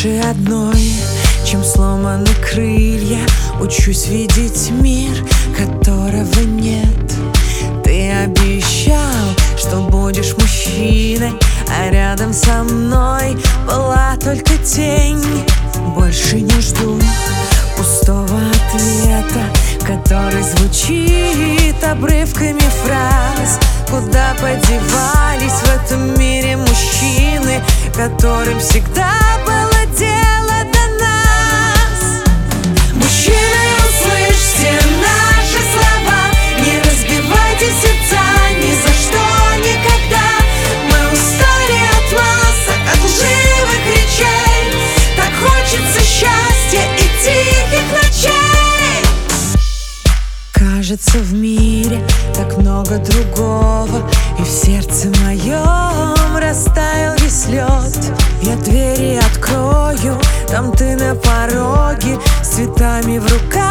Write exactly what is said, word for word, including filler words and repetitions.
Лучше одной, чем сломаны крылья. Учусь видеть мир, которого нет. Ты обещал, что будешь мужчиной, а рядом со мной была только тень. Больше не жду пустого ответа, который звучит обрывками фраз. Куда подевались в этом мире мужчины, которым всегда было дело до нас? Мужчины, услышьте наши слова, не разбивайте сердца ни за что, никогда. Мы устали от масок, от лживых речей. Так хочется счастья и тихих ночей. Кажется, в мире так много другого, и в сердце моем растаял весь лед. Я двери открою, там ты на пороге, с цветами в руках.